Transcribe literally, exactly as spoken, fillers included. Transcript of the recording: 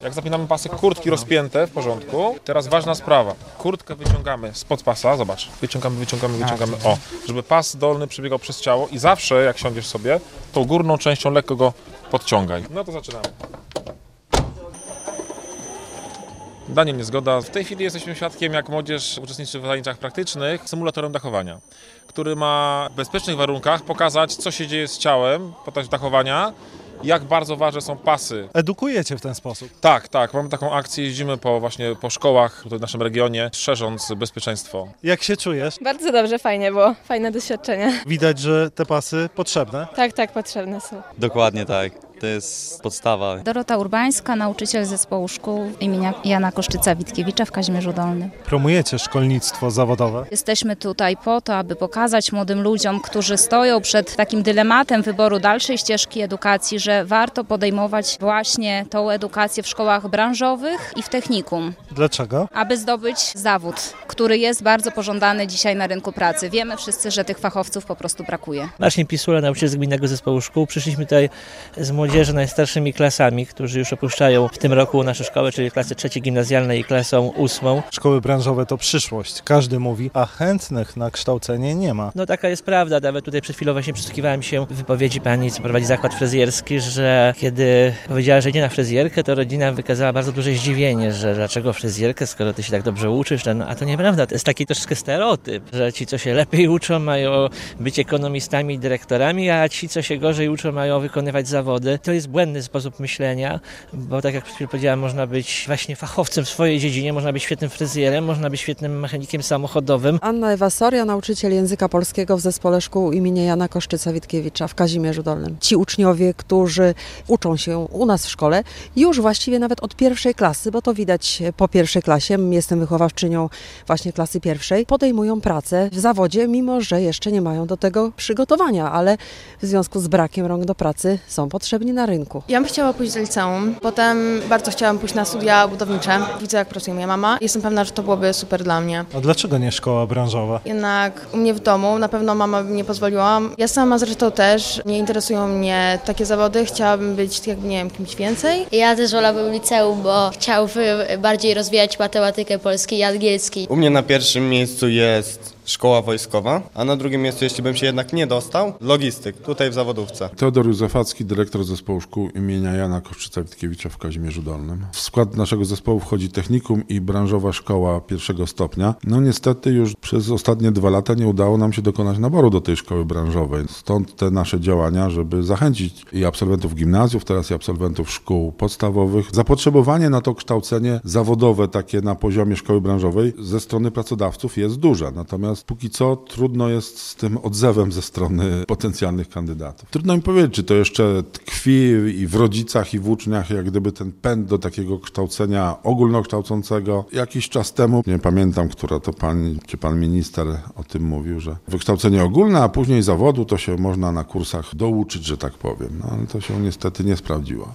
Jak zapinamy pasy, kurtki rozpięte w porządku. Teraz ważna sprawa. Kurtkę wyciągamy spod pasa, zobacz. Wyciągamy, wyciągamy, wyciągamy. O, żeby pas dolny przebiegał przez ciało i zawsze jak siądziesz sobie, tą górną częścią lekko go podciągaj. No to zaczynamy. Daniel niezgoda. W tej chwili jesteśmy świadkiem, jak młodzież uczestniczy w zajęciach praktycznych symulatorem dachowania, który ma w bezpiecznych warunkach pokazać, co się dzieje z ciałem podczas dachowania, jak bardzo ważne są pasy. Edukujecie w ten sposób? Tak, tak. Mamy taką akcję, jeździmy po właśnie po szkołach tutaj w naszym regionie, szerząc bezpieczeństwo. Jak się czujesz? Bardzo dobrze, fajnie było. Fajne doświadczenie. Widać, że te pasy potrzebne. Tak, tak, potrzebne są. Dokładnie tak. To jest podstawa. Dorota Urbańska, nauczyciel zespołu szkół imienia Jana Koszczyca-Witkiewicza w Kazimierzu Dolnym. Promujecie szkolnictwo zawodowe? Jesteśmy tutaj po to, aby pokazać młodym ludziom, którzy stoją przed takim dylematem wyboru dalszej ścieżki edukacji, że warto podejmować właśnie tą edukację w szkołach branżowych i w technikum. Dlaczego? Aby zdobyć zawód, który jest bardzo pożądany dzisiaj na rynku pracy. Wiemy wszyscy, że tych fachowców po prostu brakuje. Marcin Pisula, nauczyciel z Gminnego Zespołu Szkół. Przyszliśmy tutaj z młodzieży najstarszymi klasami, którzy już opuszczają w tym roku nasze szkoły, czyli klasy trzeciej gimnazjalnej i klasą ósmą. Szkoły branżowe to przyszłość. Każdy mówi, a chętnych na kształcenie nie ma. No taka jest prawda. Nawet tutaj przed chwilą właśnie przysłuchiwałem się wypowiedzi pani, co prowadzi zakład fryzjerski, że kiedy powiedziała, że idzie na fryzjerkę, to rodzina wykazała bardzo duże zdziwienie, że dlaczego fryzjerkę, skoro ty się tak dobrze uczysz, no, a to nieprawda. To jest taki troszkę stereotyp, że ci, co się lepiej uczą, mają być ekonomistami i dyrektorami, a ci, co się gorzej uczą, mają wykonywać zawody. To jest błędny sposób myślenia, bo tak jak przed chwilą powiedziałem, można być właśnie fachowcem w swojej dziedzinie, można być świetnym fryzjerem, można być świetnym mechanikiem samochodowym. Anna Ewa Soria, nauczyciel języka polskiego w Zespole Szkół imienia Jana Koszczyca-Witkiewicza w Kazimierzu Dolnym. Ci uczniowie, którzy uczą się u nas w szkole, już właściwie nawet od pierwszej klasy, bo to widać po pierwszej klasie, jestem wychowawczynią właśnie klasy pierwszej, podejmują pracę w zawodzie, mimo że jeszcze nie mają do tego przygotowania, ale w związku z brakiem rąk do pracy są potrzebni na rynku. Ja bym chciała pójść do liceum, potem bardzo chciałam pójść na studia budownicze. Widzę, jak pracuje moja mama. Jestem pewna, że to byłoby super dla mnie. A dlaczego nie szkoła branżowa? Jednak u mnie w domu na pewno mama by nie pozwoliła. Ja sama zresztą też, nie interesują mnie takie zawody. Chciałabym być, jakby nie wiem, kimś więcej. Ja też wolałabym liceum, bo chciałbym bardziej rozwijać matematykę polski i angielski. U mnie na pierwszym miejscu jest szkoła wojskowa, a na drugim miejscu, jeśli bym się jednak nie dostał, logistyk, tutaj w zawodówce. Teodor Józefacki, dyrektor Zespołu Szkół imienia Jana Koszczyca-Witkiewicza w Kazimierzu Dolnym. W skład naszego zespołu wchodzi technikum i branżowa szkoła pierwszego stopnia. No niestety już przez ostatnie dwa lata nie udało nam się dokonać naboru do tej szkoły branżowej. Stąd te nasze działania, żeby zachęcić i absolwentów gimnazjów, teraz i absolwentów szkół podstawowych. Zapotrzebowanie na to kształcenie zawodowe, takie na poziomie szkoły branżowej, ze strony pracodawców jest duże. Natomiast póki co trudno jest z tym odzewem ze strony potencjalnych kandydatów. Trudno mi powiedzieć, czy to jeszcze tkwi i w rodzicach, i w uczniach, jak gdyby ten pęd do takiego kształcenia ogólnokształcącego. Jakiś czas temu, nie pamiętam, która to pani, czy pan minister o tym mówił, że wykształcenie ogólne, a później zawodu to się można na kursach douczyć, że tak powiem. No ale to się niestety nie sprawdziło.